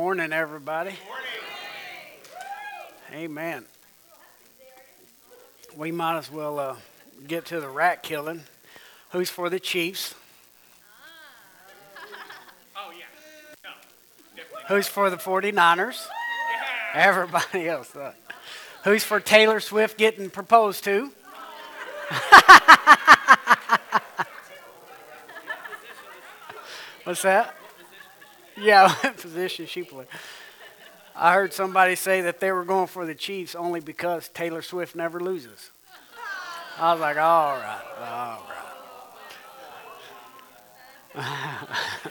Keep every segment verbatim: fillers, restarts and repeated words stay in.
morning, everybody. Amen. We might as well uh, get to the rat killing. Who's for the Chiefs? Oh, yeah. No, definitely. Who's for the forty-niners? Everybody else. Uh, who's for Taylor Swift getting proposed to? What's that? Yeah, what position she played. I heard somebody say that they were going for the Chiefs only because Taylor Swift never loses. I was like, all right, all right.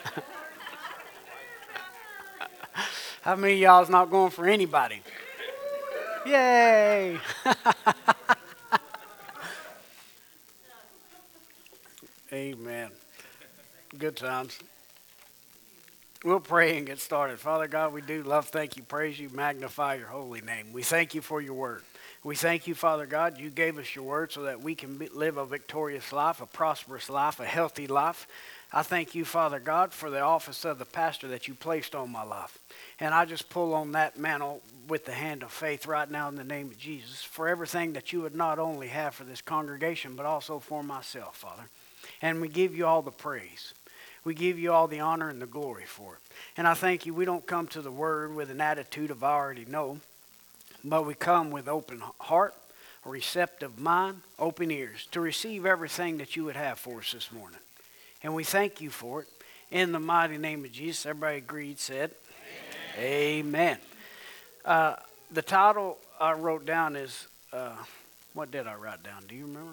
How many of y'all's not going for anybody? Yay! Amen. Good times. We'll pray and get started. Father God, we do love, thank you, praise you, magnify your holy name. We thank you for your word. We thank you, Father God, you gave us your word so that we can be, live a victorious life, a prosperous life, a healthy life. I thank you, Father God, for the office of the pastor that you placed on my life. And I just pull on that mantle with the hand of faith right now in the name of Jesus for everything that you would not only have for this congregation, but also for myself, Father. And we give you all the praise. We give you all the honor and the glory for it. And I thank you, we don't come to the word with an attitude of I already know, but we come with open heart, a receptive mind, open ears to receive everything that you would have for us this morning. And we thank you for it. In the mighty name of Jesus, everybody agreed, said, Amen. Amen. Uh, the title I wrote down is, uh, what did I write down? Do you remember?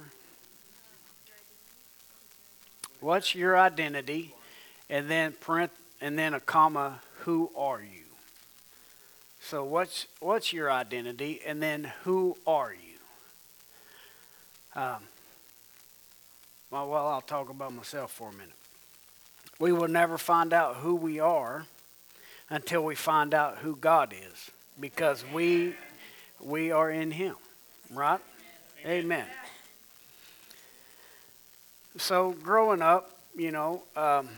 What's your identity? And then print, and then a comma, who are you? So what's what's your identity? And then who are you? Um, well, well, I'll talk about myself for a minute. We will never find out who we are until we find out who God is, because we we are in Him, right? Amen. Amen. So growing up, you know, um,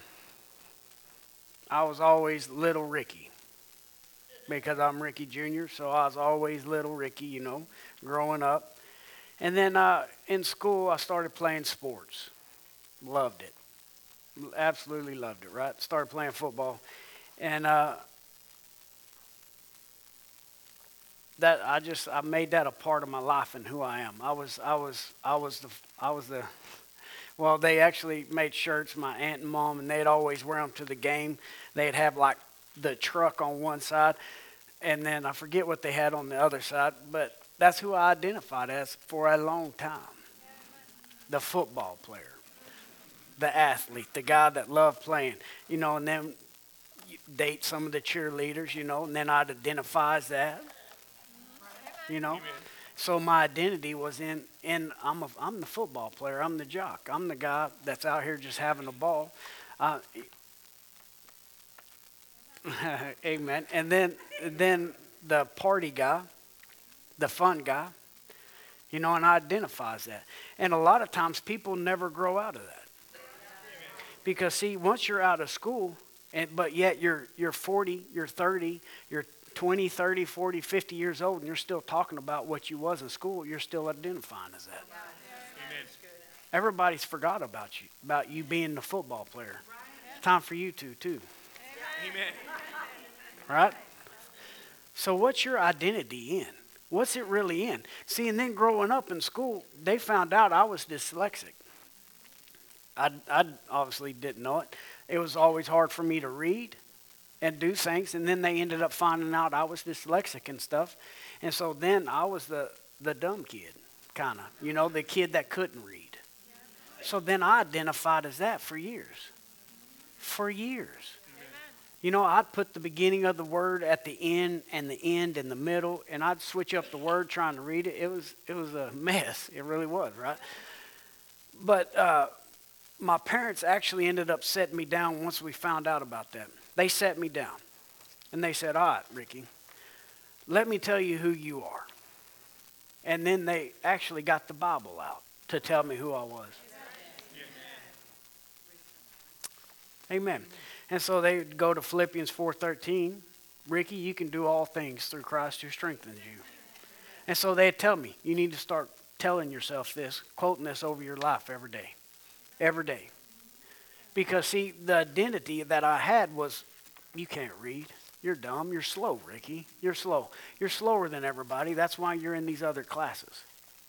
I was always Little Ricky because I'm Ricky Junior, so I was always Little Ricky, you know, growing up. And then uh, in school, I started playing sports. Loved it. Absolutely loved it, right? Started playing football. And uh, that I just I made that a part of my life and who I am. I was I was I was the I was the Well, they actually made shirts, my aunt and mom, and they'd always wear them to the game. They'd have like the truck on one side, and then I forget what they had on the other side, but that's who I identified as for a long time. The football player, the athlete, the guy that loved playing, you know, and then date some of the cheerleaders, you know, and then I'd identify as that, you know. Amen. So my identity was in, in I'm, a, I'm the football player. I'm the jock. I'm the guy that's out here just having a ball. Uh, amen. And then, then the party guy, the fun guy, you know, and I identify as that. And a lot of times people never grow out of that. Because, see, once you're out of school, and but yet you're you're forty, you're thirty, you're twenty, thirty, forty, fifty years old, and you're still talking about what you was in school, you're still identifying as that. Amen. Everybody's forgot about you, about you being the football player. It's time for you to, too. Amen. Right? So what's your identity in? What's it really in? See, and then growing up in school, they found out I was dyslexic. I, I obviously didn't know it. It was always hard for me to read and do things, and then they ended up finding out I was dyslexic and stuff. And so then I was the, the dumb kid, kind of, you know, the kid that couldn't read. So then I identified as that for years. For years. You know, I'd put the beginning of the word at the end and the end in the middle, and I'd switch up the word trying to read it. It was it was a mess. It really was, right? But uh, my parents actually ended up setting me down once we found out about that. They set me down, and they said, all right, Ricky, let me tell you who you are. And then they actually got the Bible out to tell me who I was. Amen. Amen. And so they would go to Philippians four thirteen, Ricky, you can do all things through Christ who strengthens you. And so they'd tell me, you need to start telling yourself this, quoting this over your life every day. Every day. Because, see, the identity that I had was, you can't read. You're dumb. You're slow, Ricky. You're slow. You're slower than everybody. That's why you're in these other classes.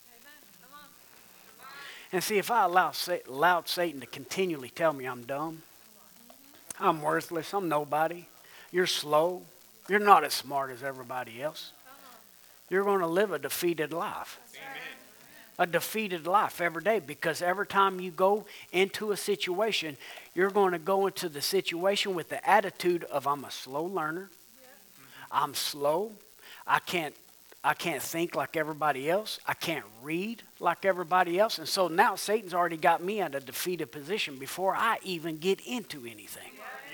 And see, if I allow, allowed Satan to continually tell me I'm dumb, I'm worthless, I'm nobody, you're slow, you're not as smart as everybody else, you're going to live a defeated life. Amen. A defeated life every day, because every time you go into a situation, you're going to go into the situation with the attitude of, I'm a slow learner, I'm slow, I can't I can't think like everybody else. I can't read like everybody else. And so now Satan's already got me at a defeated position before I even get into anything.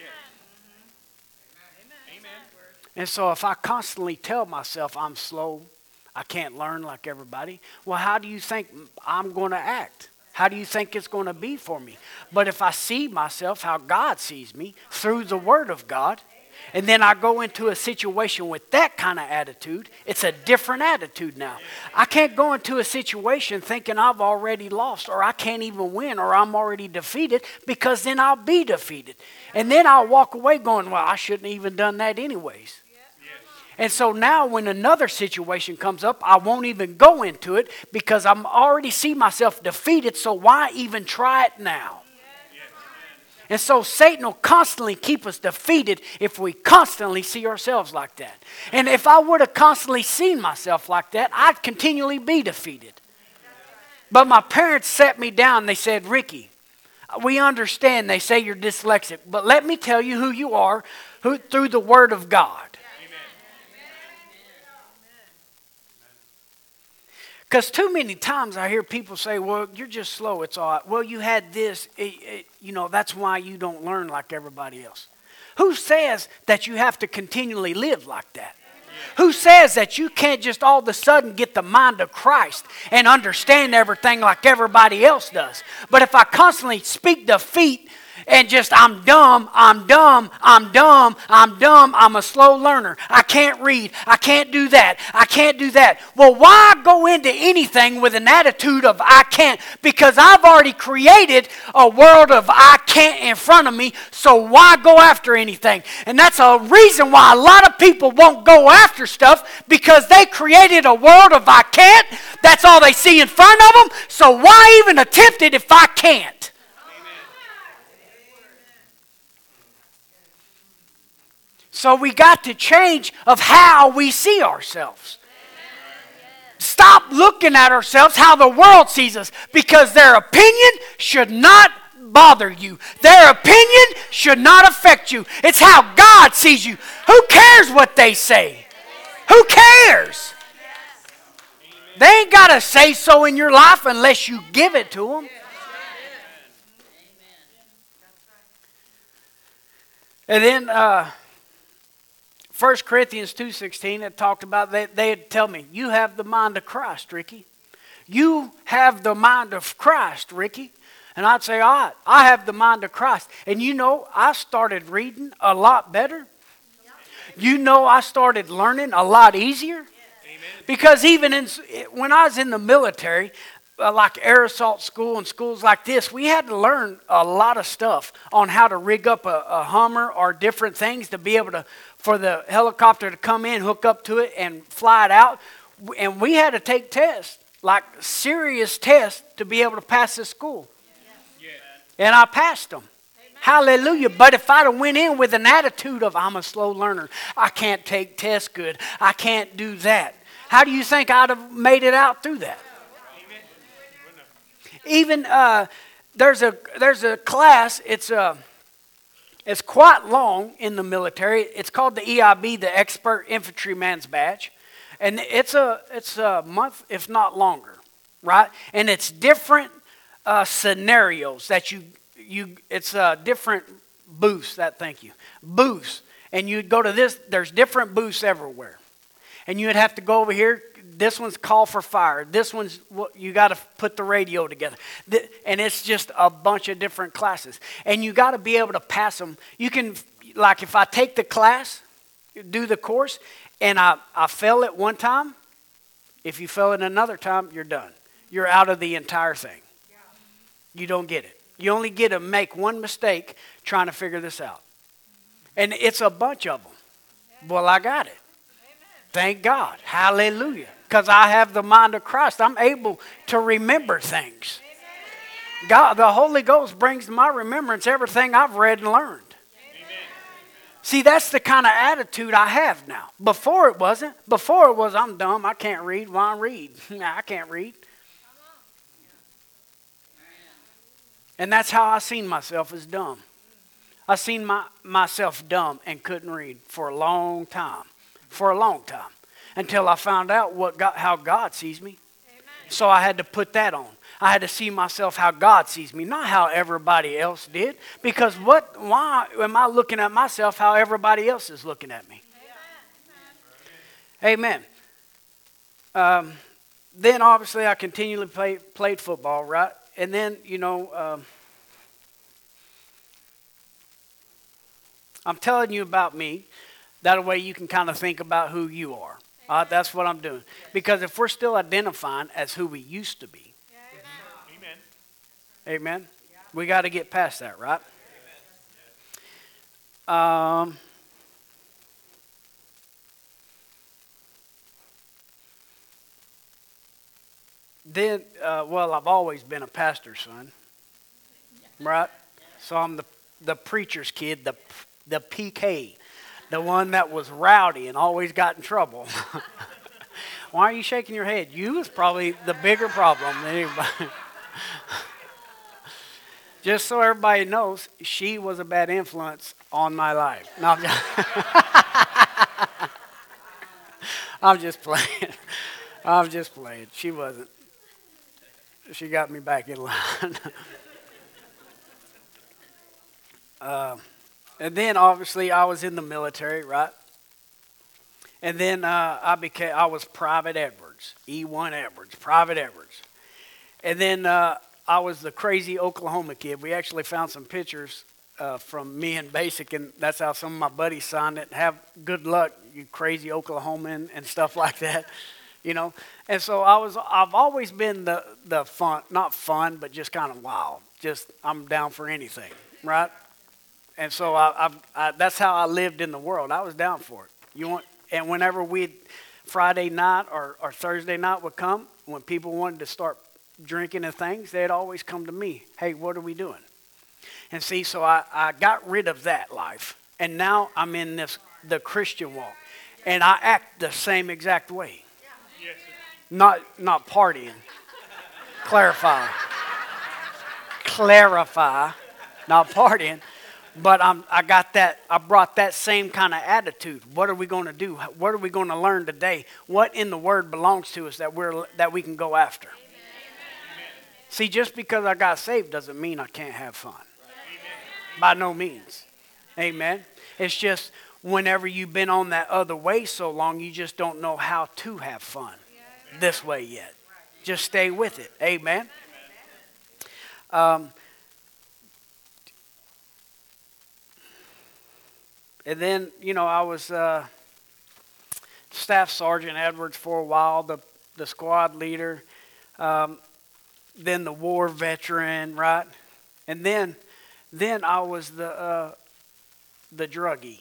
Amen. And so if I constantly tell myself I'm slow, I can't learn like everybody, well, how do you think I'm going to act? How do you think it's going to be for me? But if I see myself how God sees me through the Word of God, and then I go into a situation with that kind of attitude, it's a different attitude now. I can't go into a situation thinking I've already lost, or I can't even win, or I'm already defeated, because then I'll be defeated. And then I'll walk away going, well, I shouldn't have even done that anyways. And so now when another situation comes up, I won't even go into it because I'm already see myself defeated, so why even try it now? And so Satan will constantly keep us defeated if we constantly see ourselves like that. And if I would have constantly seen myself like that, I'd continually be defeated. But my parents sat me down. They said, Ricky, we understand they say you're dyslexic, but let me tell you who you are who, through the Word of God. Because too many times I hear people say, well, you're just slow, it's all right. Well, you had this, it, it, you know, that's why you don't learn like everybody else. Who says that you have to continually live like that? Who says that you can't just all of a sudden get the mind of Christ and understand everything like everybody else does? But if I constantly speak defeat and just, I'm dumb, I'm dumb, I'm dumb, I'm dumb, I'm a slow learner, I can't read, I can't do that, I can't do that. Well, why go into anything with an attitude of I can't? Because I've already created a world of I can't in front of me, so why go after anything? And that's a reason why a lot of people won't go after stuff, because they created a world of I can't. That's all they see in front of them, so why even attempt it if I can't? So we got to change of how we see ourselves. Stop looking at ourselves how the world sees us, because their opinion should not bother you. Their opinion should not affect you. It's how God sees you. Who cares what they say? Who cares? They ain't got to say so in your life unless you give it to them. And then uh, First Corinthians two sixteen, it talked about, they, they'd tell me, you have the mind of Christ, Ricky. You have the mind of Christ, Ricky. And I'd say, all right, I have the mind of Christ. And you know, I started reading a lot better. You know, I started learning a lot easier. Because even in, when I was in the military, uh, like air assault school and schools like this, we had to learn a lot of stuff on how to rig up a, a Hummer or different things to be able to, for the helicopter to come in, hook up to it, and fly it out. And we had to take tests, like serious tests, to be able to pass this school. Yeah. And I passed them. Amen. Hallelujah. But if I'd have went in with an attitude of, I'm a slow learner, I can't take tests good, I can't do that, how do you think I'd have made it out through that? Amen. Even uh, there's a there's a class, it's a It's quite long in the military. It's called the E I B, the Expert Infantryman's Badge. And it's a it's a month, if not longer, right? And it's different uh, scenarios that you, you it's uh, different booths, that thank you, booths. And you'd go to this, there's different booths everywhere. And you'd have to go over here. This one's call for fire. This one's, you got to put the radio together. And it's just a bunch of different classes. And you got to be able to pass them. You can, like if I take the class, do the course and I, I fail it one time, if you fail it another time, you're done. You're out of the entire thing. You don't get it. You only get to make one mistake trying to figure this out. And it's a bunch of them. Well, I got it. Thank God. Hallelujah. Because I have the mind of Christ. I'm able to remember things. God, the Holy Ghost brings to my remembrance everything I've read and learned. See, that's the kind of attitude I have now. Before it wasn't. Before it was, I'm dumb. I can't read. Why read? I can't read. And that's how I seen myself as dumb. I seen my, myself dumb and couldn't read for a long time. For a long time. Until I found out what God, how God sees me. Amen. So I had to put that on. I had to see myself how God sees me, not how everybody else did. Because what? Why am I looking at myself how everybody else is looking at me? Amen. Amen. Um, then obviously I continually play, played football, right? And then, you know, um, I'm telling you about me. That way you can kind of think about who you are. Uh, that's what I'm doing. Because if we're still identifying as who we used to be. Amen. Amen. We got to get past that, right? Um, then, uh, well, I've always been a pastor's son. Right? So I'm the, the preacher's kid, the, the P K. The one that was rowdy and always got in trouble. Why are you shaking your head? You was probably the bigger problem than anybody. Just so everybody knows, she was a bad influence on my life. No, I'm just, I'm just playing. I'm just playing. She wasn't. She got me back in line. uh, And then obviously I was in the military, right? And then uh, I became I was Private Edwards, E one Edwards, Private Edwards. And then uh, I was the crazy Oklahoma kid. We actually found some pictures uh, from me and Basic, and that's how some of my buddies signed it. Have good luck, you crazy Oklahoman, and stuff like that, you know. And so I was I've always been the the fun, not fun, but just kind of wild. Just I'm down for anything, right? And so I, I, I, that's how I lived in the world. I was down for it. You want, and whenever we, Friday night or, or Thursday night would come, when people wanted to start drinking and things, they'd always come to me. Hey, what are we doing? And see, so I, I got rid of that life, and now I'm in this the Christian walk, and I act the same exact way. Yes, not not partying. Clarify. Clarify. Not partying. But I'm, I got that, I brought that same kind of attitude. What are we going to do? What are we going to learn today? What in the Word belongs to us that we're that we can go after? Amen. See, just because I got saved doesn't mean I can't have fun. Amen. By no means. Amen. It's just whenever you've been on that other way so long, you just don't know how to have fun this way yet. Just stay with it. Amen. Um, And then, you know, I was uh, Staff Sergeant Edwards for a while, the, the squad leader, um, then the war veteran, right? And then then I was the uh, the druggie.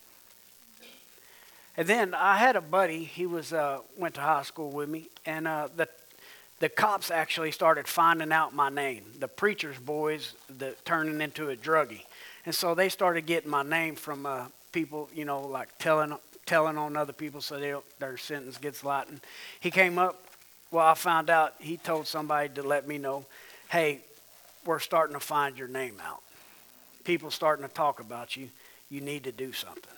And then I had a buddy, he was uh, went to high school with me, and uh, the the cops actually started finding out my name. The preacher's boys that turning into a druggie. And so they started getting my name from uh, people, you know, like telling telling on other people so they their sentence gets lightened. He came up, well, I found out, he told somebody to let me know, hey, we're starting to find your name out. People starting to talk about you. You need to do something.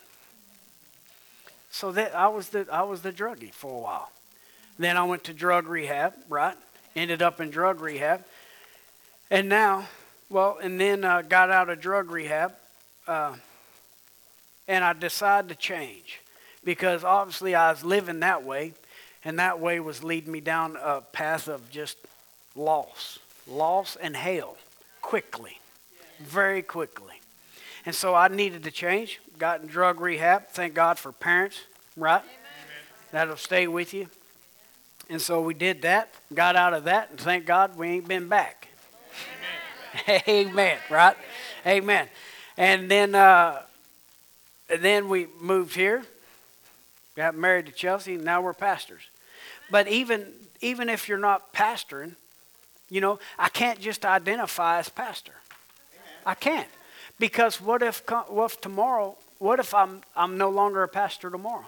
So that I was the I was the druggie for a while. Then I went to drug rehab, right? Ended up in drug rehab. And now, well, and then uh, got out of drug rehab, uh, and I decided to change because obviously I was living that way, and that way was leading me down a path of just loss, loss and hell, quickly, very quickly. And so I needed to change. Got in drug rehab. Thank God for parents, right? Amen. That'll stay with you. And so we did that, got out of that, and thank God we ain't been back. Amen. Amen, right? Amen. And then, uh, and then we moved here, got married to Chelsea, and now we're pastors. But even even if you're not pastoring, you know, I can't just identify as pastor. I can't. Because what if what if tomorrow, what if I'm I'm no longer a pastor tomorrow?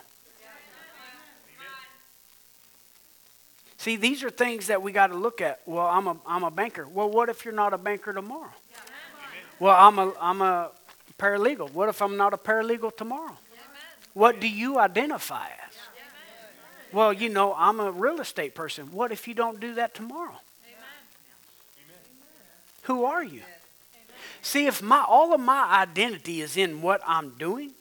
See, these are things that we got to look at. Well, I'm a I'm a banker. Well, what if you're not a banker tomorrow? Well, I'm a I'm a paralegal. What if I'm not a paralegal tomorrow? What do you identify as? Well, you know, I'm a real estate person. What if you don't do that tomorrow? Who are you? See, if my all of my identity is in what I'm doing,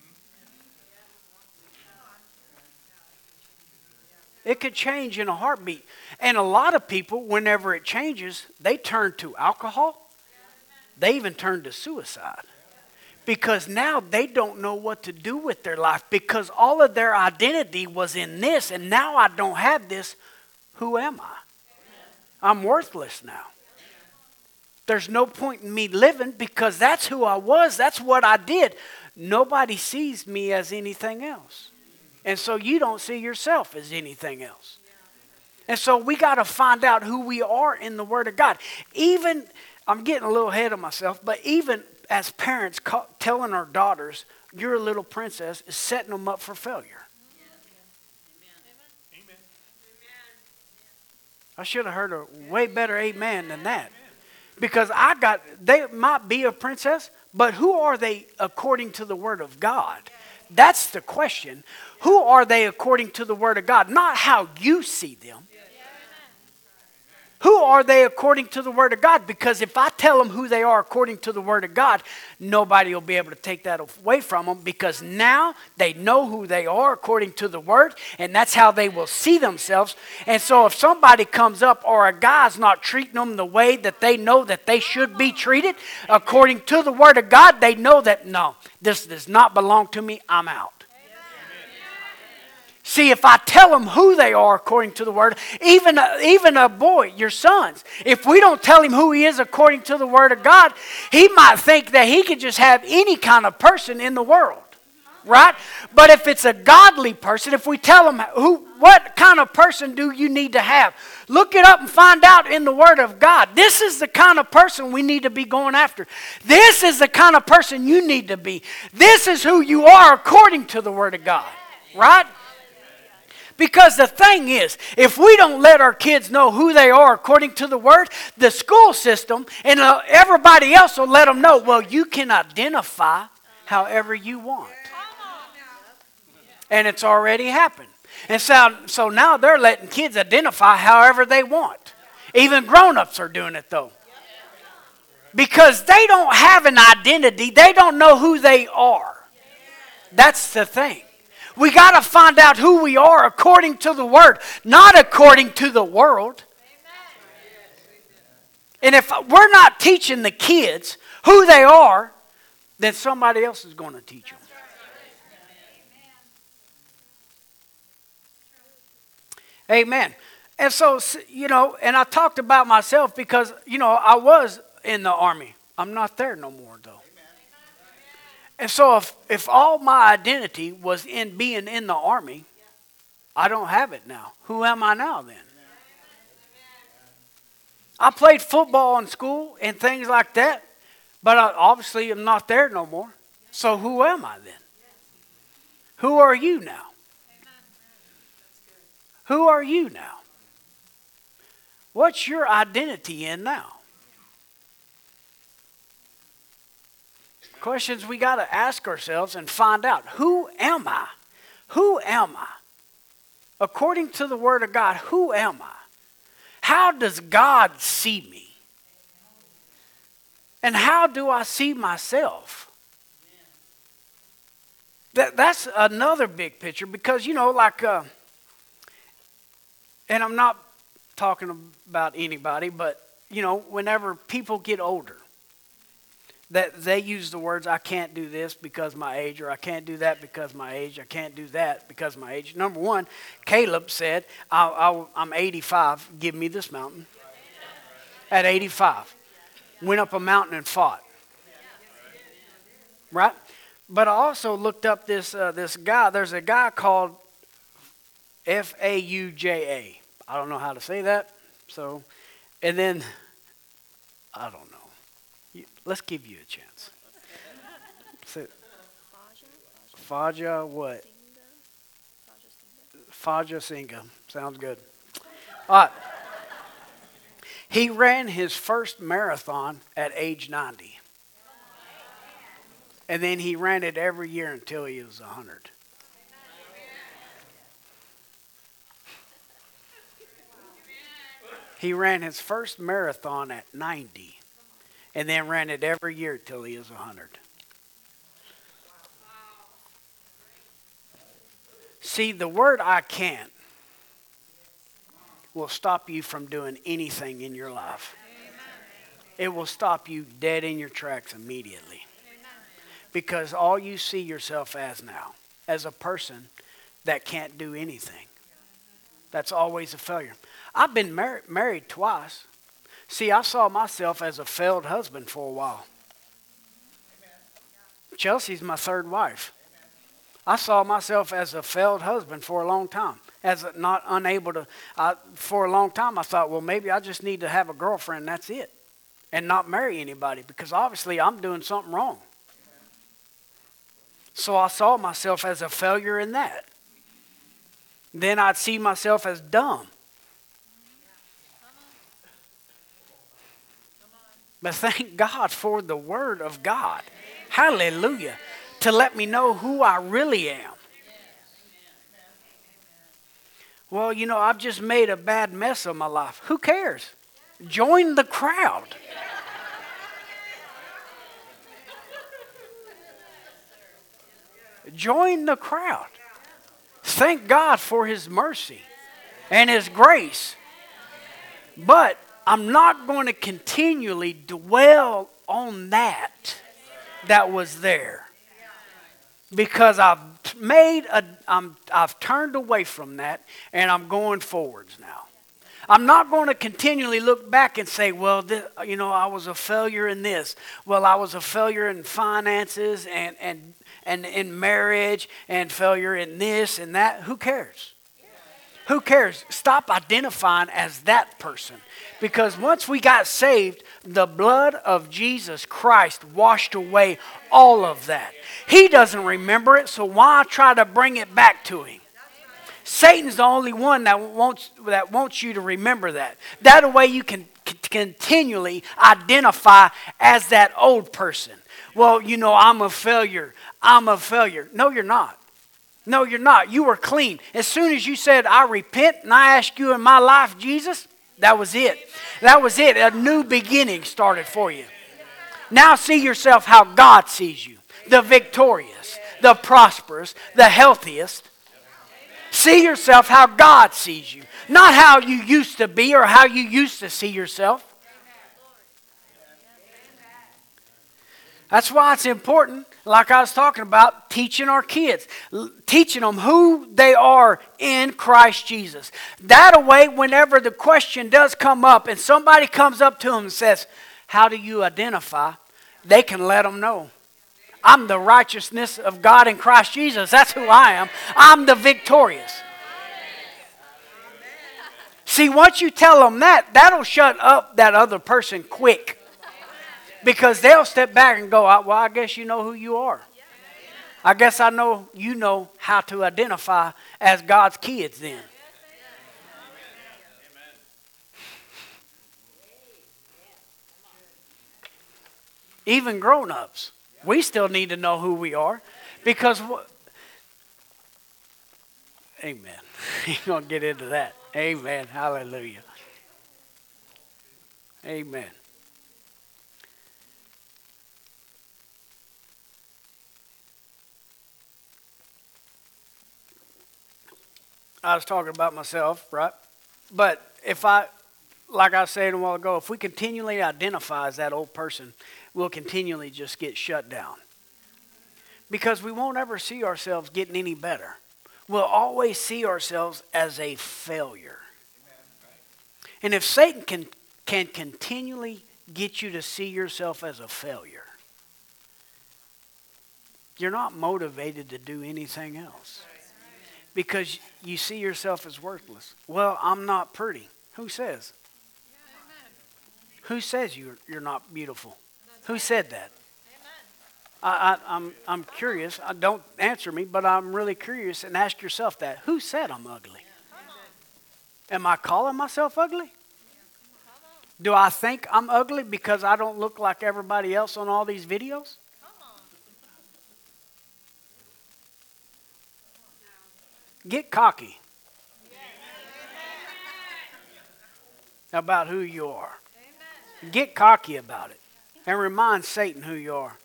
it could change in a heartbeat. And a lot of people, whenever it changes, they turn to alcohol. They even turn to suicide. Because now they don't know what to do with their life. Because all of their identity was in this. And now I don't have this. Who am I? I'm worthless now. There's no point in me living because that's who I was. That's what I did. Nobody sees me as anything else. And so you don't see yourself as anything else. And so we got to find out who we are in the Word of God. Even, I'm getting a little ahead of myself, but even as parents ca- telling our daughters, you're a little princess, is setting them up for failure. Amen. I should have heard a way better amen than that. Because I got, they might be a princess, but who are they according to the Word of God? That's the question. Who are they according to the Word of God? Not how you see them. Who are they according to the Word of God? Because if I tell them who they are according to the Word of God, nobody will be able to take that away from them because now they know who they are according to the Word, and that's how they will see themselves. And so if somebody comes up or a guy's not treating them the way that they know that they should be treated according to the Word of God, they know that, no, this does not belong to me, I'm out. See, if I tell them who they are according to the Word, even a, even a boy, your sons, if we don't tell him who he is according to the Word of God, he might think that he could just have any kind of person in the world, right? But if it's a godly person, if we tell them who, what kind of person do you need to have? Look it up and find out in the Word of God. This is the kind of person we need to be going after. This is the kind of person you need to be. This is who you are according to the Word of God, right? Because the thing is, if we don't let our kids know who they are according to the Word, the school system and uh, everybody else will let them know, well, you can identify however you want. And it's already happened. And so, so now they're letting kids identify however they want. Even grown-ups are doing it, though. Because they don't have an identity. They don't know who they are. That's the thing. We got to find out who we are according to the Word, not according to the world. And if we're not teaching the kids who they are, then somebody else is going to teach them. Amen. And so, you know, and I talked about myself because, you know, I was in the army. I'm not there no more, though. And so if, if all my identity was in being in the army, I don't have it now. Who am I now then? I played football in school and things like that, but I obviously am not there no more. So who am I then? Who are you now? Who are you now? What's your identity in now? Questions we got to ask ourselves and find out. Who am I? Who am I? According to the Word of God, who am I? How does God see me? And how do I see myself? That, that's another big picture because, you know, like, uh, and I'm not talking about anybody, but, you know, whenever people get older, that they use the words, I can't do this because my age, or I can't do that because my age, I can't do that because my age. Number one, Caleb said, I, I, I'm eighty-five, give me this mountain. At eighty-five. Went up a mountain and fought. Right? But I also looked up this uh, this guy. There's a guy called F A U J A. I don't know how to say that. So, and then, I don't know. You, let's give you a chance. So, Faja what? Faja Singa. Sounds good. All right. He ran his first marathon at age ninety. And then he ran it every year until he was one hundred. He ran his first marathon at ninety. And then ran it every year till he was one hundred. See, the word I can't will stop you from doing anything in your life. It will stop you dead in your tracks immediately. Because all you see yourself as now, as a person that can't do anything. That's always a failure. I've been mar- married twice. See, I saw myself as a failed husband for a while. Chelsea's my third wife. I saw myself as a failed husband for a long time. As a, not unable to, I, for a long time I thought, well, maybe I just need to have a girlfriend and that's it. And not marry anybody because obviously I'm doing something wrong. So I saw myself as a failure in that. Then I'd see myself as dumb. But thank God for the Word of God. Hallelujah. To let me know who I really am. Well, you know, I've just made a bad mess of my life. Who cares? Join the crowd. Join the crowd. Thank God for His mercy and His grace. But I'm not going to continually dwell on that that was there. Because I've made a, I'm, I've turned away from that and I'm going forwards now. I'm not going to continually look back and say, well, this, you know, I was a failure in this. Well, I was a failure in finances and, and, and in marriage and failure in this and that. Who cares? Who cares? Stop identifying as that person. Because once we got saved, the blood of Jesus Christ washed away all of that. He doesn't remember it, so why try to bring it back to him? Satan's the only one that wants, that wants you to remember that. That way you can c- continually identify as that old person. Well, you know, I'm a failure. I'm a failure. No, you're not. No, you're not. You were clean. As soon as you said, I repent and I ask you in my life, Jesus, that was it. That was it. A new beginning started for you. Now see yourself how God sees you. The victorious, the prosperous, the healthiest. See yourself how God sees you. Not how you used to be or how you used to see yourself. That's why it's important, like I was talking about, teaching our kids. Teaching them who they are in Christ Jesus. That way, whenever the question does come up and somebody comes up to them and says, how do you identify? They can let them know. I'm the righteousness of God in Christ Jesus. That's who I am. I'm the victorious. See, once you tell them that, that'll shut up that other person quick. Because they'll step back and go, well, I guess you know who you are. I guess I know you know how to identify as God's kids then. Even grown-ups, we still need to know who we are. Because, amen. You're going to get into that. Amen. Hallelujah. Amen. I was talking about myself, right? But if I like I said a while ago, if we continually identify as that old person, we'll continually just get shut down. Because we won't ever see ourselves getting any better. We'll always see ourselves as a failure. And if Satan can, can continually get you to see yourself as a failure, you're not motivated to do anything else. Because you see yourself as worthless. Well, I'm not pretty. Who says? Who says you're, you're not beautiful? Who said that? I, I, I'm, I'm curious. I, don't answer me, but I'm really curious, and ask yourself that. Who said I'm ugly? Am I calling myself ugly? Do I think I'm ugly because I don't look like everybody else on all these videos? Get cocky about who you are. Get cocky about it. And remind Satan who you are.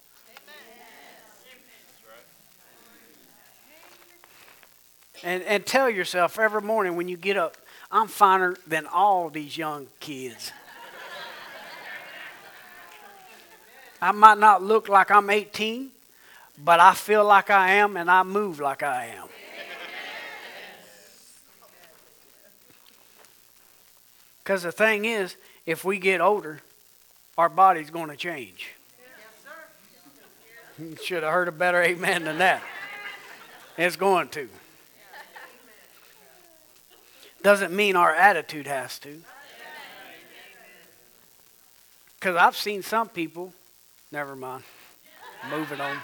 And, and tell yourself every morning when you get up, I'm finer than all these young kids. I might not look like I'm eighteen, but I feel like I am and I move like I am. Because the thing is, if we get older, our body's going to change. You should have heard a better amen than that. It's going to. Doesn't mean our attitude has to. Because I've seen some people, never mind, moving on.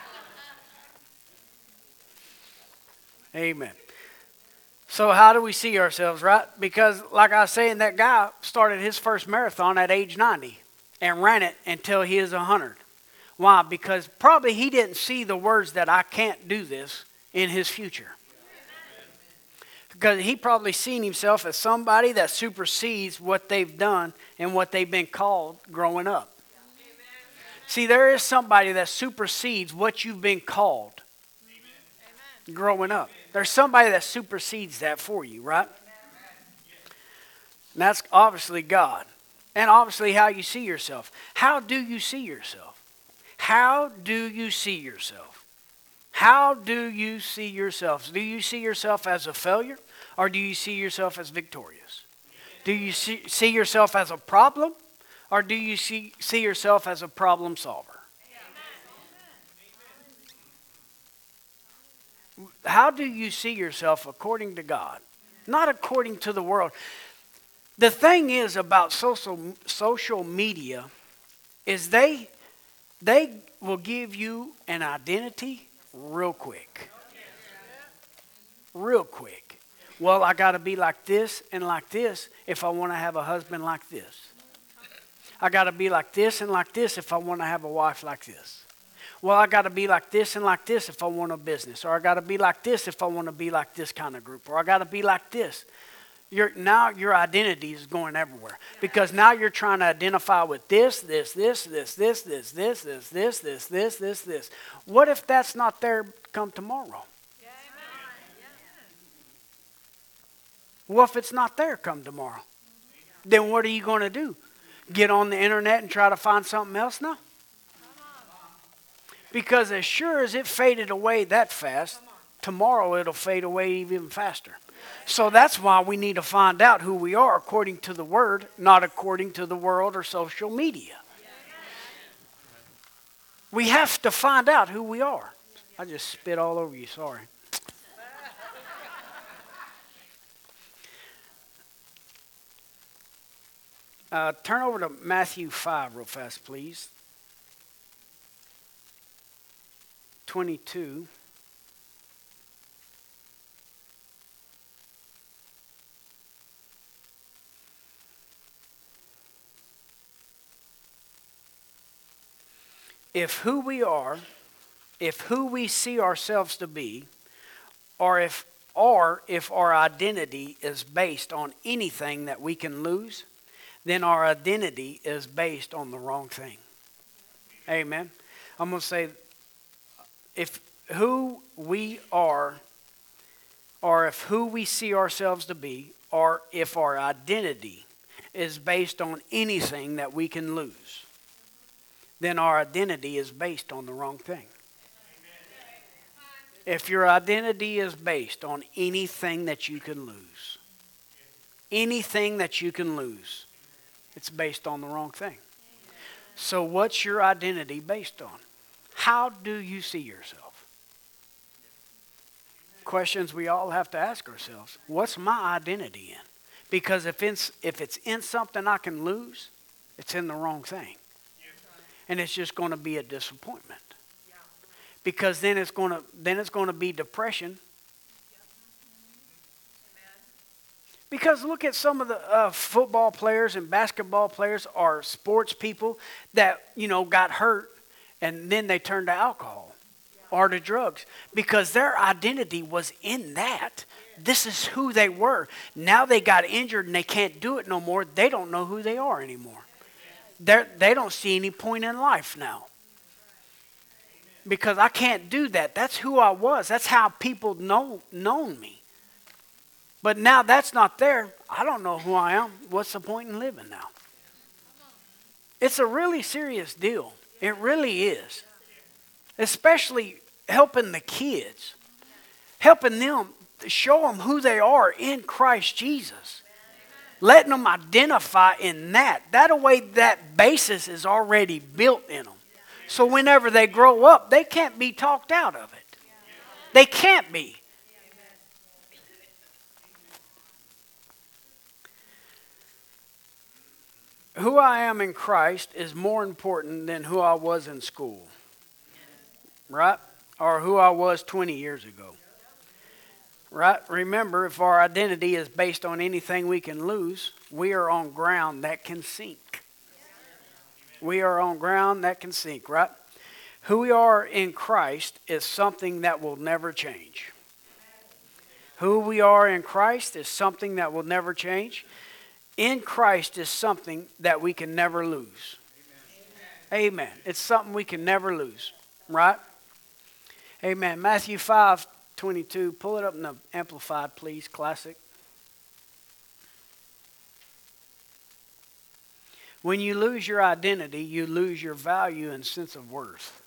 Amen. So how do we see ourselves, right? Because like I was saying, that guy started his first marathon at age ninety and ran it until he is one hundred. Why? Because probably he didn't see the words that I can't do this in his future. Because he probably seen himself as somebody that supersedes what they've done and what they've been called growing up. See, there is somebody that supersedes what you've been called growing up. There's somebody that supersedes that for you, right? And that's obviously God. And obviously how you see yourself. How do you see yourself? How do you see yourself? How do you see yourself? Do you see yourself as a failure or do you see yourself as victorious? Do you see, see yourself as a problem or do you see, see yourself as a problem solver? How do you see yourself according to God? Not according to the world. The thing is about social, social media is they, they will give you an identity real quick. Real quick. Well, I got to be like this and like this if I want to have a husband like this. I got to be like this and like this if I want to have a wife like this. Well, I got to be like this and like this if I want a business. Or I got to be like this if I want to be like this kind of group. Or I got to be like this. You're, now your identity is going everywhere. Because now you're trying to identify with this, this, this, this, this, this, this, this, this, this, this, this, this. What if that's not there come tomorrow? What if it's not there come tomorrow? Then what are you going to do? Get on the internet and try to find something else now? Because as sure as it faded away that fast, tomorrow it'll fade away even faster. So that's why we need to find out who we are according to the Word, not according to the world or social media. We have to find out who we are. I just spit all over you, sorry. Uh, turn over to Matthew five real fast, please. twenty-two. If who we are, if who we see ourselves to be, or if or if our identity is based on anything that we can lose, then our identity is based on the wrong thing. Amen. I'm going to say, if who we are, or if who we see ourselves to be, or if our identity is based on anything that we can lose, then our identity is based on the wrong thing. If your identity is based on anything that you can lose, anything that you can lose, it's based on the wrong thing. So what's your identity based on? How do you see yourself? Questions we all have to ask ourselves. What's my identity in? Because if it's, if it's in something I can lose, it's in the wrong thing. And it's just going to be a disappointment. Because then it's going to then it's going to be depression. Because look at some of the uh, football players and basketball players or sports people that, you know, got hurt and then they turned to alcohol or to drugs because their identity was in that. This is who they were. Now they got injured and they can't do it no more. They don't know who they are anymore. They're, they don't see any point in life now. Because I can't do that. That's who I was. That's how people know known me. But now that's not there. I don't know who I am. What's the point in living now? It's a really serious deal. It really is. Especially helping the kids. Helping them, show them who they are in Christ Jesus. Letting them identify in that. That way that basis is already built in them. So whenever they grow up, they can't be talked out of it. They can't be. Who I am in Christ is more important than who I was in school. Right? Or who I was twenty years ago. Right? Remember, if our identity is based on anything we can lose, we are on ground that can sink. We are on ground that can sink, right? Who we are in Christ is something that will never change. Who we are in Christ is something that will never change. In Christ is something that we can never lose. Amen. Amen. It's something we can never lose, right? Amen. Matthew five twenty-two. Pull it up in the Amplified, please. Classic. When you lose your identity, you lose your value and sense of worth.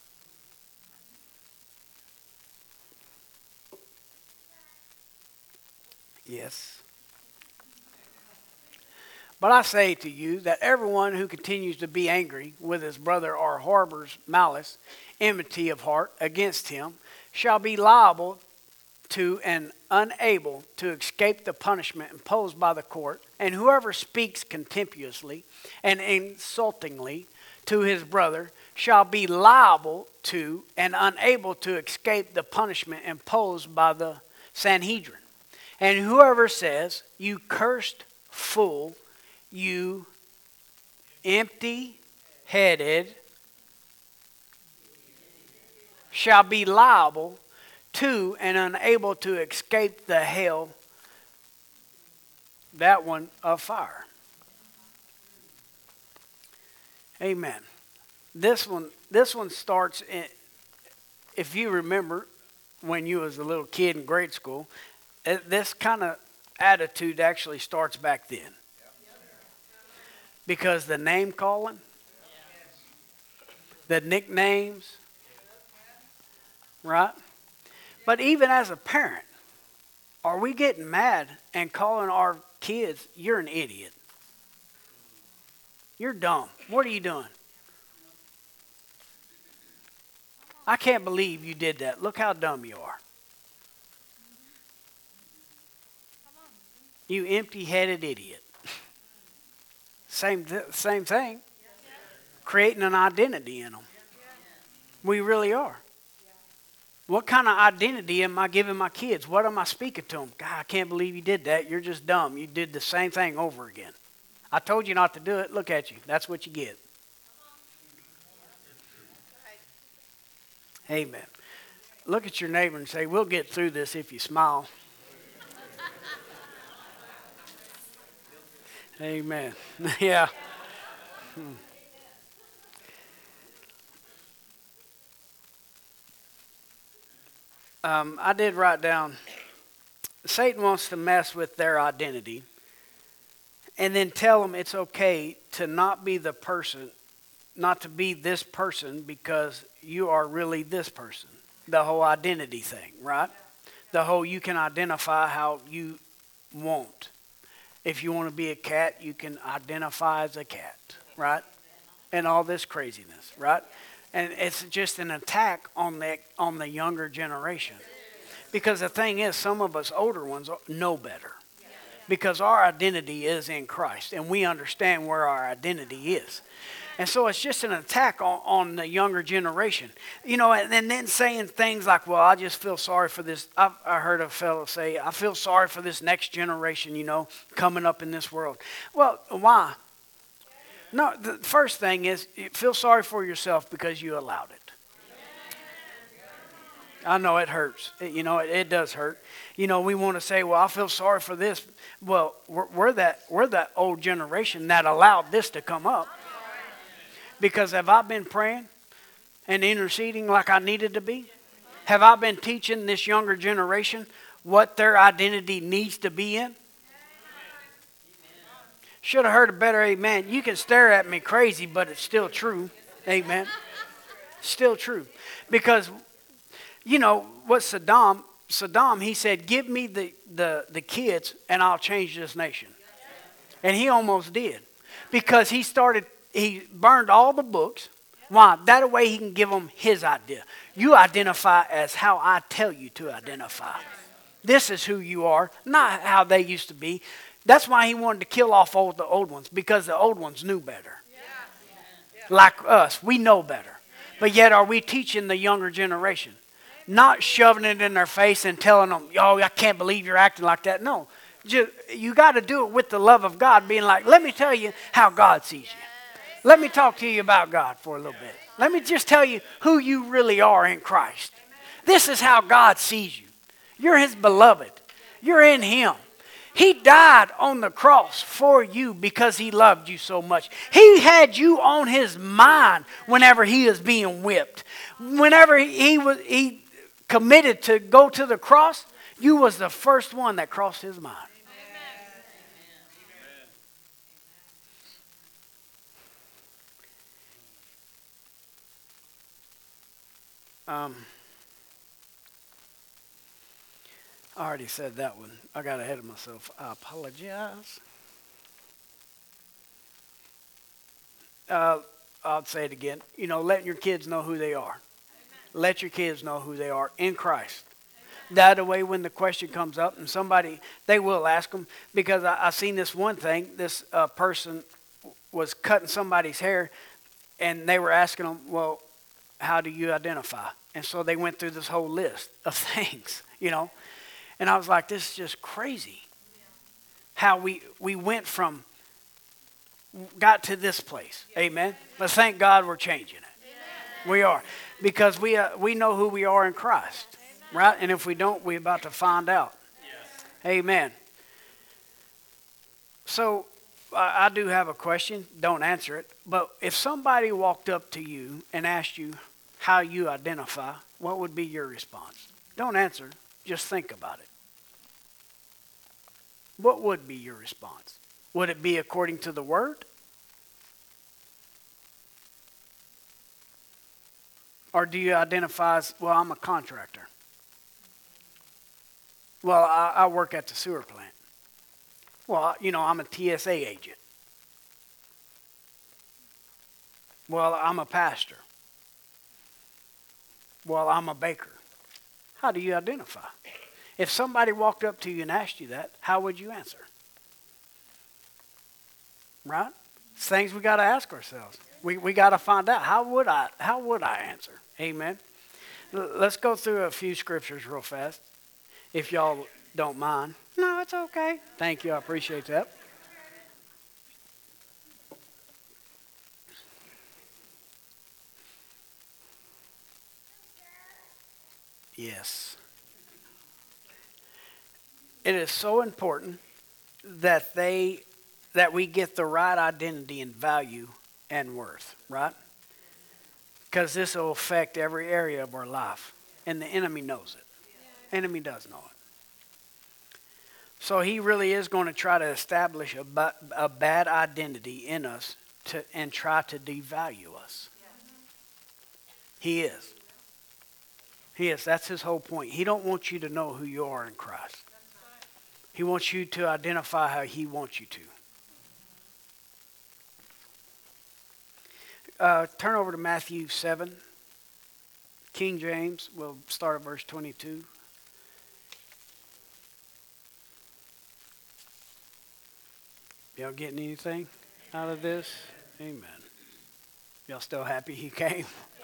Yes. But I say to you that everyone who continues to be angry with his brother or harbors malice, enmity of heart against him, shall be liable to and unable to escape the punishment imposed by the court. And whoever speaks contemptuously and insultingly to his brother shall be liable to and unable to escape the punishment imposed by the Sanhedrin. And whoever says, "You cursed fool, you empty-headed," shall be liable to and unable to escape the hell, that one, of fire. Amen. This one, this one starts in, if you remember when you was a little kid in grade school, this kind of attitude actually starts back then. Because the name calling, the nicknames, right? But even as a parent, are we getting mad and calling our kids, "You're an idiot. You're dumb. What are you doing? I can't believe you did that. Look how dumb you are. You empty-headed idiot." Same, th- same thing. Creating an identity in them. We really are. What kind of identity am I giving my kids? What am I speaking to them? God, I can't believe you did that. You're just dumb. You did the same thing over again. I told you not to do it. Look at you. That's what you get. Amen. Look at your neighbor and say, "We'll get through this if you smile." Amen. Yeah. Hmm. Um, I did write down, Satan wants to mess with their identity. and then tell them it's okay to not be the person, not to be this person because you are really this person. The whole identity thing, right? The whole you can identify how you want. If you want to be a cat, you can identify as a cat, right? And all this craziness, right? And it's just an attack on the on the younger generation. Because the thing is, some of us older ones know better. Because our identity is in Christ, and we understand where our identity is. And so it's just an attack on, on the younger generation. You know, and, and then saying things like, well, I just feel sorry for this. I've, I heard a fellow say, I feel sorry for this next generation, you know, coming up in this world. Well, why? No, the first thing is, you feel sorry for yourself because you allowed it. I know it hurts. It, you know, it, it does hurt. You know, we want to say, well, I feel sorry for this. Well, we're, we're that we're that old generation that allowed this to come up. Because have I been praying and interceding like I needed to be? Have I been teaching this younger generation what their identity needs to be in? Should have heard a better amen. You can stare at me crazy, but it's still true. Amen. Still true. Because, you know, what Saddam, Saddam, he said, give me the, the, the kids and I'll change this nation. And he almost did. Because he started, he burned all the books. Why? That way he can give them his idea. You identify as how I tell you to identify. This is who you are, not how they used to be. That's why he wanted to kill off all the old ones, because the old ones knew better. Like us, we know better. But yet are we teaching the younger generation? Not shoving it in their face and telling them, oh, I can't believe you're acting like that. No, just, you got to do it with the love of God, being like, let me tell you how God sees you. Let me talk to you about God for a little bit. Let me just tell you who you really are in Christ. This is how God sees you. You're his beloved. You're in him. He died on the cross for you because he loved you so much. He had you on his mind whenever he was being whipped. Whenever he was he committed to go to the cross, you was the first one that crossed his mind. Um, I already said that one. I got ahead of myself. I apologize. Uh, I'll say it again. You know, letting your kids know who they are. Amen. Let your kids know who they are in Christ. Amen. That way, when the question comes up, and somebody, they will ask them, because I, I seen this one thing. This uh, person was cutting somebody's hair, and they were asking them, well, how do you identify? And so they went through this whole list of things, you know. And I was like, this is just crazy. How we, we went from, got to this place. Amen. But thank God we're changing it. Amen. We are. Because we uh, we know who we are in Christ. Amen. Right? And if we don't, we're about to find out. Yes. Amen. So uh, I do have a question. Don't answer it. But if somebody walked up to you and asked you how you identify, what would be your response? Don't answer. Just think about it. What would be your response? Would it be according to the word? Or do you identify as, well, I'm a contractor. Well, I, I work at the sewer plant. Well, you know, I'm a T S A agent. Well, I'm a pastor. Well, I'm a baker. How do you identify? If somebody walked up to you and asked you that, how would you answer? Right? It's things we got to ask ourselves. We we got to find out, how would I how would I answer? Amen. L- let's go through a few scriptures real fast, if y'all don't mind. No, it's okay. Thank you. I appreciate that. Yes. It is so important that they that we get the right identity and value and worth, right? Because this will affect every area of our life. And the enemy knows it. The enemy does know it. So he really is going to try to establish a, ba- a bad identity in us to, and try to devalue us. He is. He is. That's his whole point. He don't want you to know who you are in Christ. He wants you to identify how he wants you to. Uh, turn over to Matthew seven. King James. We'll start at verse twenty-two. Y'all getting anything out of this? Amen. Y'all still happy he came?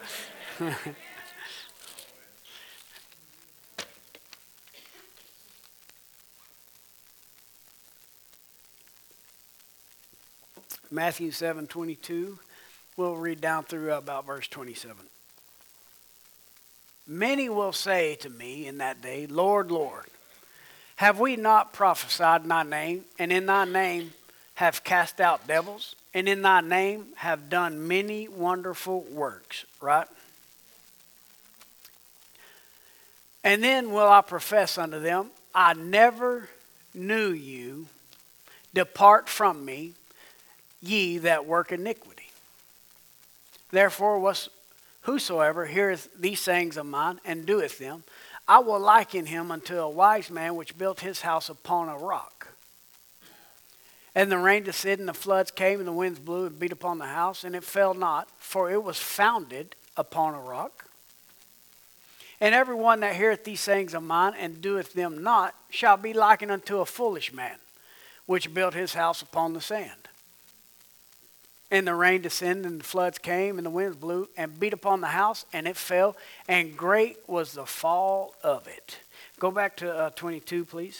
Matthew seven twenty-two. We'll read down through about verse twenty-seven. Many will say to me in that day, Lord, Lord, have we not prophesied in thy name, and in thy name have cast out devils, and in thy name have done many wonderful works, right? And then will I profess unto them, I never knew you. Depart from me, ye that work iniquity. Therefore, was, whosoever heareth these sayings of mine and doeth them, I will liken him unto a wise man which built his house upon a rock. And the rain descended, and the floods came, and the winds blew and beat upon the house, and it fell not, for it was founded upon a rock. And every one that heareth these sayings of mine and doeth them not shall be likened unto a foolish man, which built his house upon the sand. And the rain descended, and the floods came, and the winds blew and beat upon the house, and it fell, and great was the fall of it. Go back to uh, twenty-two, please.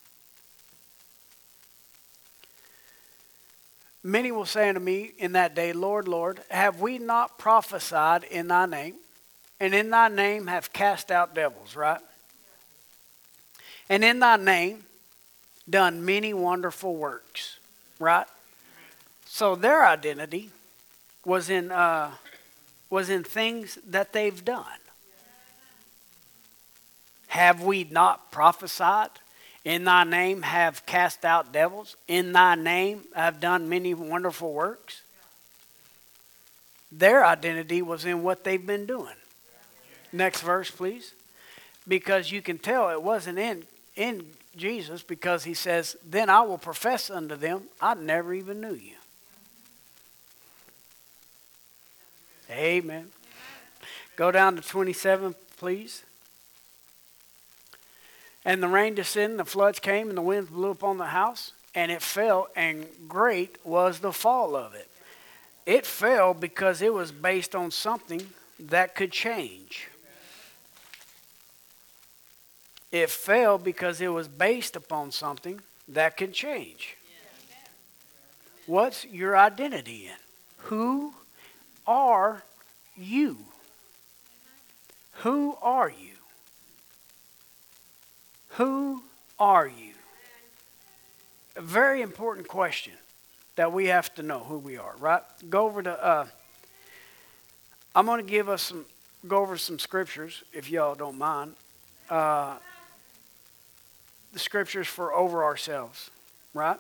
Many will say unto me in that day, Lord, Lord, have we not prophesied in thy name, and in thy name have cast out devils, right? And in thy name done many wonderful works, right? So their identity was in uh, was in things that they've done. Have we not prophesied? In thy name have cast out devils. In thy name have done many wonderful works. Their identity was in what they've been doing. Next verse, please. Because you can tell it wasn't in, in Jesus, because he says, then I will profess unto them, I never even knew you. Amen. Go down to twenty-seven, please. And the rain descended, the floods came, and the winds blew upon the house, and it fell, and great was the fall of it. It fell because it was based on something that could change. It fell because it was based upon something that could change. What's your identity in? Who are you? Who are you? Who are you? A very important question that we have to know who we are, right? Go over to, uh, I'm going to give us some, go over some scriptures, if y'all don't mind. Uh, the scriptures for over ourselves, right?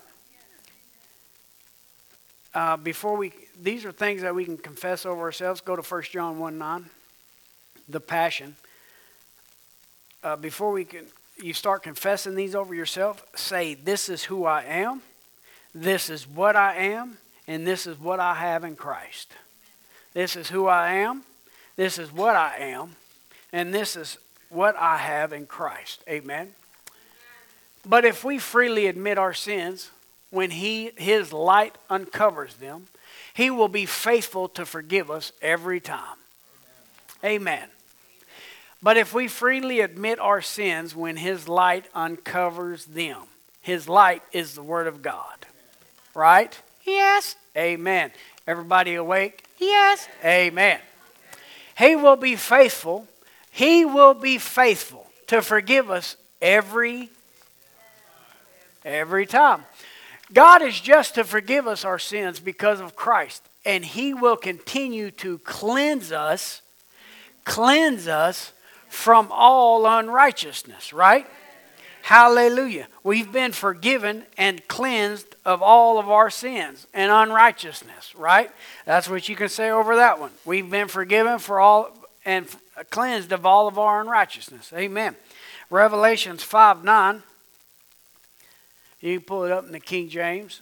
Uh, before we, these are things that we can confess over ourselves. Go to First John one nine, the Passion. Uh, before we can, you start confessing these over yourself, say, this is who I am, this is what I am, and this is what I have in Christ. This is who I am, this is what I am, and this is what I have in Christ. Amen. But if we freely admit our sins, when he, his light uncovers them, he will be faithful to forgive us every time. Amen. Amen. But if we freely admit our sins when his light uncovers them, his light is the word of God. Right? Yes. Amen. Everybody awake? Yes. Amen. He will be faithful. He will be faithful to forgive us every, every time. God is just to forgive us our sins because of Christ. And he will continue to cleanse us, cleanse us from all unrighteousness, right? Hallelujah. We've been forgiven and cleansed of all of our sins and unrighteousness, right? That's what you can say over that one. We've been forgiven for all and cleansed of all of our unrighteousness. Amen. Revelations five nine. You can pull it up in the King James.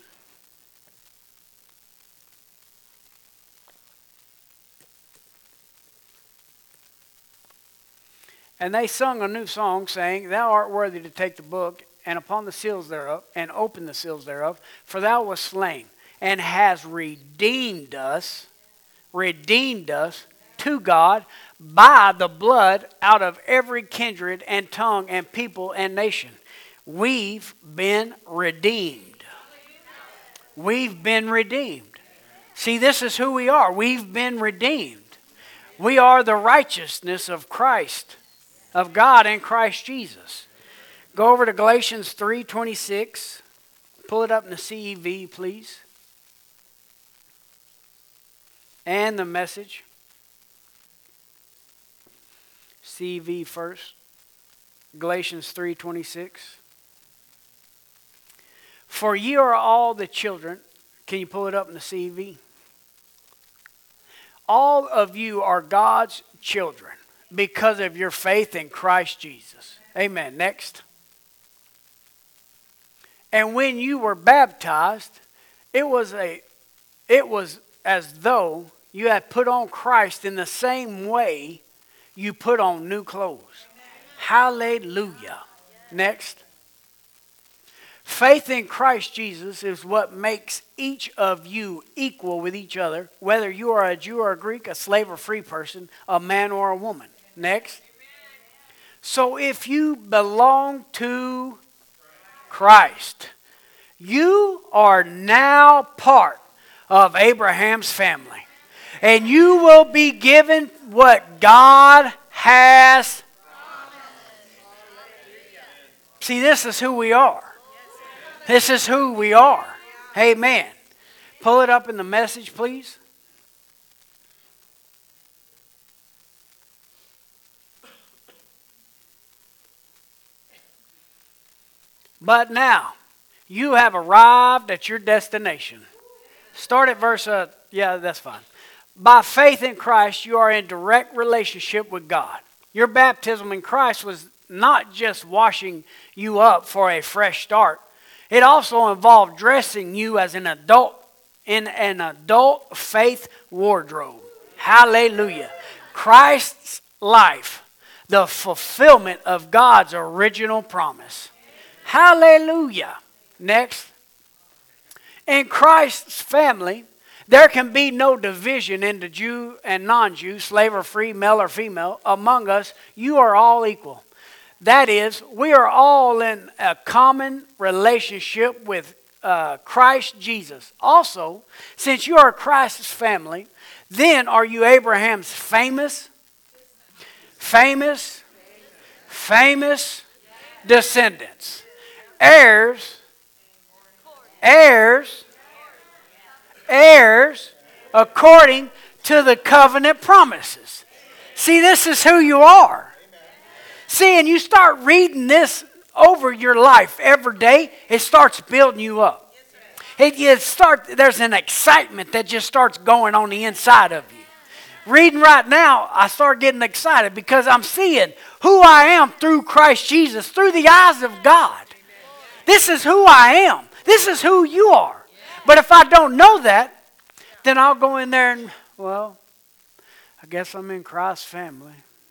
And they sung a new song, saying, Thou art worthy to take the book, and upon the seals thereof, and open the seals thereof, for thou wast slain, and hast redeemed us, redeemed us to God by the blood out of every kindred and tongue and people and nation. We've been redeemed. We've been redeemed. See, this is who we are. We've been redeemed. We are the righteousness of Christ, of God in Christ Jesus. Go over to Galatians three twenty-six. Pull it up in the C E V, please. And the Message. C E V first. Galatians three twenty-six. For ye are all the children. Can you pull it up in the C E V? All of you are God's children because of your faith in Christ Jesus. Amen. Next. And when you were baptized, it was a it was as though you had put on Christ in the same way you put on new clothes. Hallelujah. Next. Faith in Christ Jesus is what makes each of you equal with each other, whether you are a Jew or a Greek, a slave or free person, a man or a woman. Next. So if you belong to Christ, you are now part of Abraham's family. And you will be given what God has. See, this is who we are. This is who we are. Amen. Pull it up in the Message, please. But now, you have arrived at your destination. Start at verse, uh, yeah, that's fine. By faith in Christ, you are in direct relationship with God. Your baptism in Christ was not just washing you up for a fresh start. It also involved dressing you as an adult in an adult faith wardrobe. Hallelujah. Christ's life, the fulfillment of God's original promise. Hallelujah. Next. In Christ's family, there can be no division into Jew and non-Jew, slave or free, male or female. Among us, you are all equal. That is, we are all in a common relationship with uh, Christ Jesus. Also, since you are Christ's family, then are you Abraham's famous, famous, famous descendants. Heirs, heirs, heirs, according to the covenant promises. See, this is who you are. See, and you start reading this over your life every day, it starts building you up. It, it start, there's an excitement that just starts going on the inside of you. Reading right now, I start getting excited because I'm seeing who I am through Christ Jesus, through the eyes of God. This is who I am. This is who you are. But if I don't know that, then I'll go in there and, well, I guess I'm in Christ's family.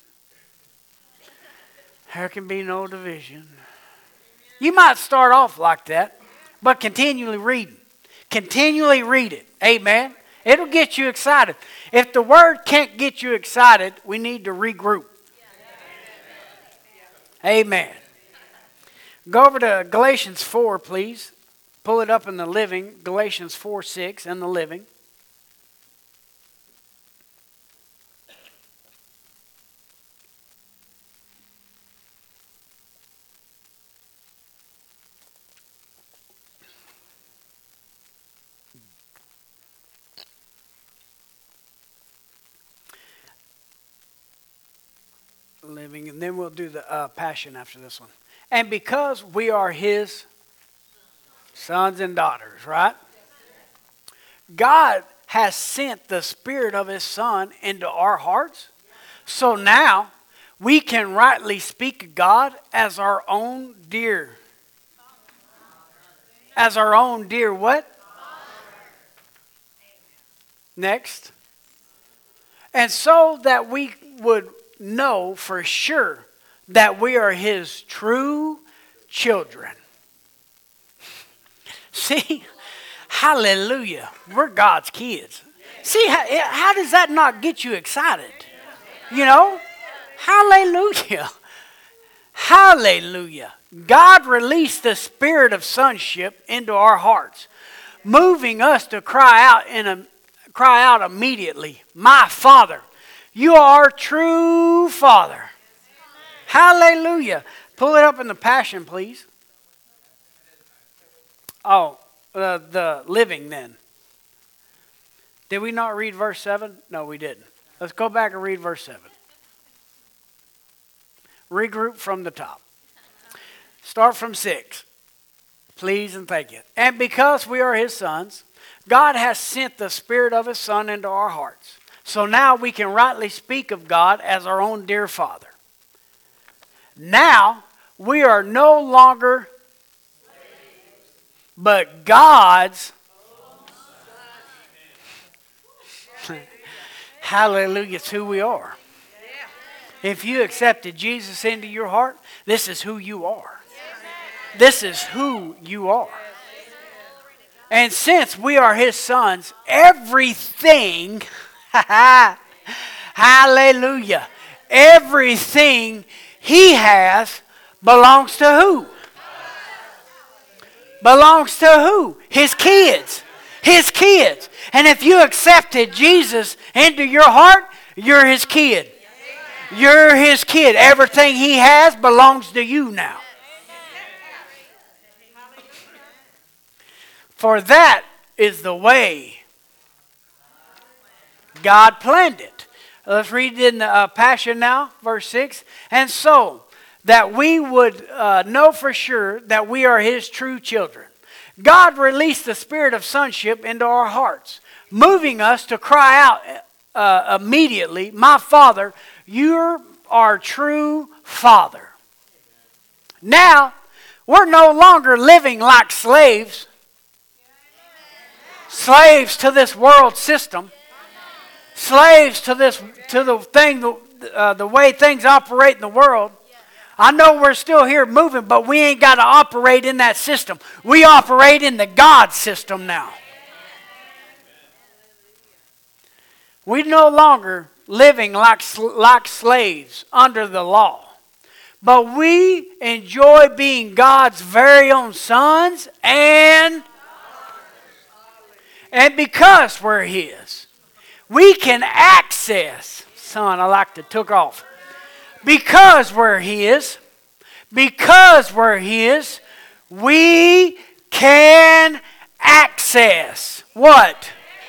There can be no division. You might start off like that, but continually read. Continually read it. Amen. It'll get you excited. If the word can't get you excited, we need to regroup. Amen. Go over to Galatians four, please. Pull it up in the Living. Galatians four six in the Living. Living, and then we'll do the uh, Passion after this one. And because we are his sons and daughters, right? God has sent the Spirit of his Son into our hearts. So now we can rightly speak of God as our own dear. As our own dear what? Next. And so that we would know for sure that we are his true children. See? Hallelujah. We're God's kids. See, how, how does that not get you excited? You know? Hallelujah. Hallelujah. God released the spirit of sonship into our hearts, moving us to cry out in a cry out immediately, "My Father, you are true Father." Hallelujah. Pull it up in the Passion, please. Oh, uh, the living then. Did we not read verse seven? No, we didn't. Let's go back and read verse seven. Regroup from the top. Start from six. Please and thank you. And because we are his sons, God has sent the Spirit of his Son into our hearts. So now we can rightly speak of God as our own dear Father. Now we are no longer but God's. Hallelujah, it's who we are. If you accepted Jesus into your heart, this is who you are. This is who you are. And since we are his sons, everything, hallelujah, everything he has belongs to who? Belongs to who? His kids. His kids. And if you accepted Jesus into your heart, you're his kid. You're his kid. Everything he has belongs to you now. For that is the way God planned it. Let's read it in the uh, Passion now, verse six. And so that we would uh, know for sure that we are his true children, God released the spirit of sonship into our hearts, moving us to cry out uh, immediately, "My Father, you're our true Father." Now, we're no longer living like slaves. Slaves to this world system. Slaves to this, to the thing, uh, the way things operate in the world. I know we're still here moving, but we ain't got to operate in that system. We operate in the God system now. We're no longer living like, like slaves under the law. But we enjoy being God's very own sons, and And because we're his, we can access. Son, I like to took off. Because we're his, because we're his, we can access what?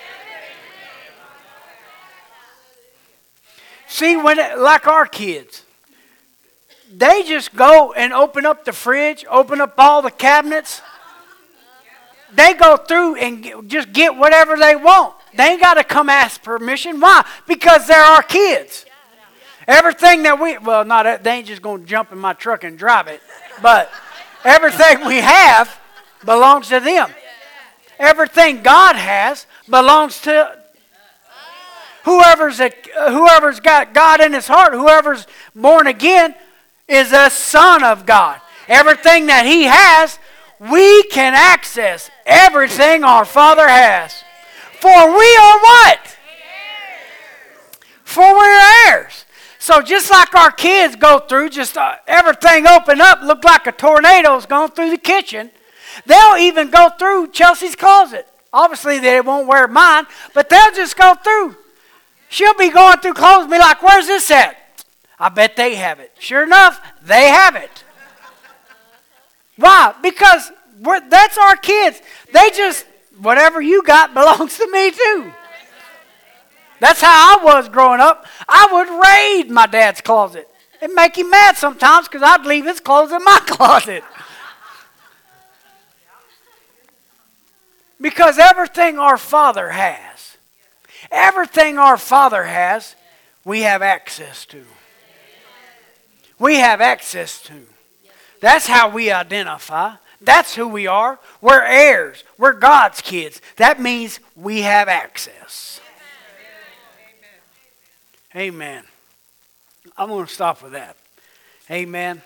See, when it, like our kids, they just go and open up the fridge, open up all the cabinets. They go through and just get whatever they want. They ain't got to come ask permission. Why? Because they're our kids. Everything that we, well, not they ain't just going to jump in my truck and drive it. But everything we have belongs to them. Everything God has belongs to whoever's a, whoever's got God in his heart. Whoever's born again is a son of God. Everything that he has, we can access. Everything our Father has. For we are what? For we're heirs. So just like our kids go through, just uh, everything open up, look like a tornado's going through the kitchen. They'll even go through Chelsea's closet. Obviously they won't wear mine, but they'll just go through. She'll be going through clothes and be like, "Where's this at?" I bet they have it. Sure enough, they have it. Why? Because we're, that's our kids. They just, whatever you got belongs to me too. That's how I was growing up. I would raid my dad's closet. It make him mad sometimes because I'd leave his clothes in my closet. Because everything our Father has, everything our Father has, we have access to. We have access to. That's how we identify. That's who we are. We're heirs. We're God's kids. That means we have access. Amen. I'm going to stop with that. Amen.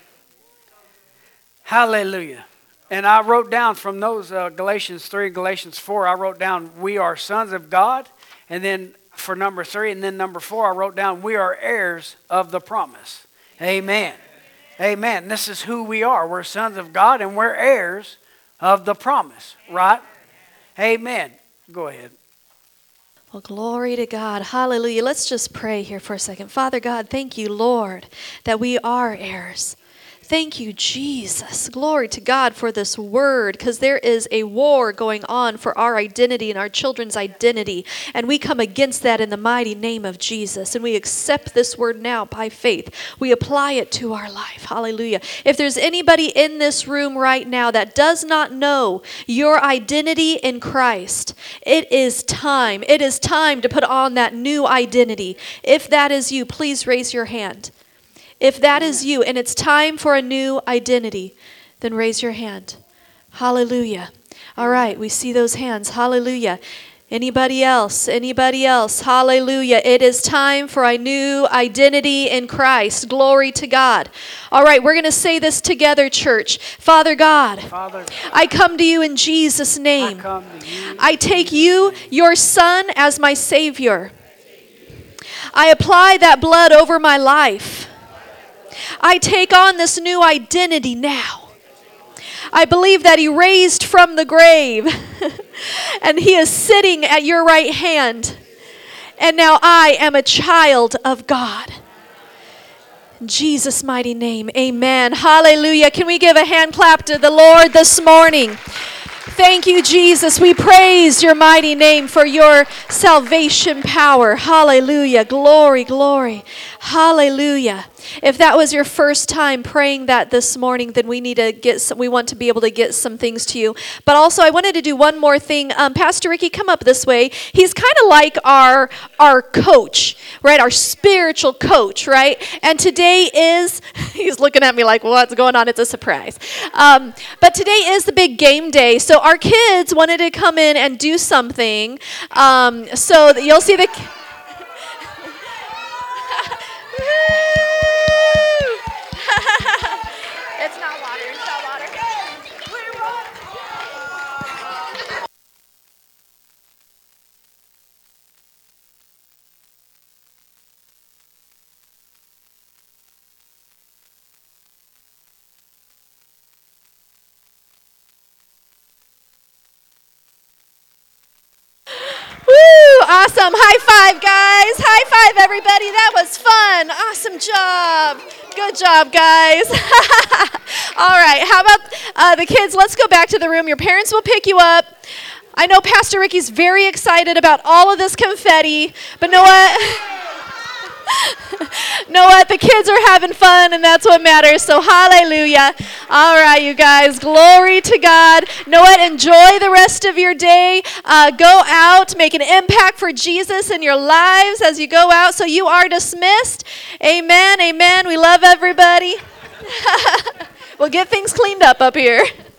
Hallelujah. And I wrote down from those uh, Galatians three, Galatians four, I wrote down we are sons of God. And then for number three, and then number four, I wrote down we are heirs of the promise. Amen. Amen. This is who we are. We're sons of God and we're heirs of the promise. Right? Amen. Go ahead. Well, glory to God. Hallelujah. Let's just pray here for a second. Father God, thank you, Lord, that we are heirs. Thank you, Jesus. Glory to God for this word, because there is a war going on for our identity and our children's identity, and we come against that in the mighty name of Jesus, and we accept this word now by faith. We apply it to our life. Hallelujah. If there's anybody in this room right now that does not know your identity in Christ, it is time. It is time to put on that new identity. If that is you, please raise your hand. If that is you and it's time for a new identity, then raise your hand. Hallelujah. All right, we see those hands. Hallelujah. Anybody else? Anybody else? Hallelujah. It is time for a new identity in Christ. Glory to God. All right, we're going to say this together, church. Father God, Father, I come to you in Jesus' name. I come to you. I take you, your Son, as my Savior. I apply that blood over my life. I take on this new identity now. I believe that he raised from the grave and he is sitting at your right hand. And now I am a child of God. In Jesus' mighty name, amen. Hallelujah. Can we give a hand clap to the Lord this morning? Thank you, Jesus. We praise your mighty name for your salvation power. Hallelujah. Glory, glory. Hallelujah. If that was your first time praying that this morning, then we need to get some, we want to be able to get some things to you. But also, I wanted to do one more thing. Um, Pastor Ricky, come up this way. He's kind of like our our coach, right? Our spiritual coach, right? And today is, he's looking at me like, what's going on? It's a surprise. Um, but today is the big game day. So our kids wanted to come in and do something. Um, so you'll see the... It's not water. It's not water. Woo! Awesome. High five, guys. High five, everybody. That was fun. Awesome job. Good job, guys. All right. How about uh, the kids? Let's go back to the room. Your parents will pick you up. I know Pastor Ricky's very excited about all of this confetti, but know what? know what? The kids are having fun, and that's what matters. So hallelujah. All right, you guys. Glory to God. Know what? Enjoy the rest of your day. Uh, go out. Make an impact for Jesus in your lives as you go out. So you are dismissed. Amen. Amen. We love everybody. We'll get things cleaned up up here.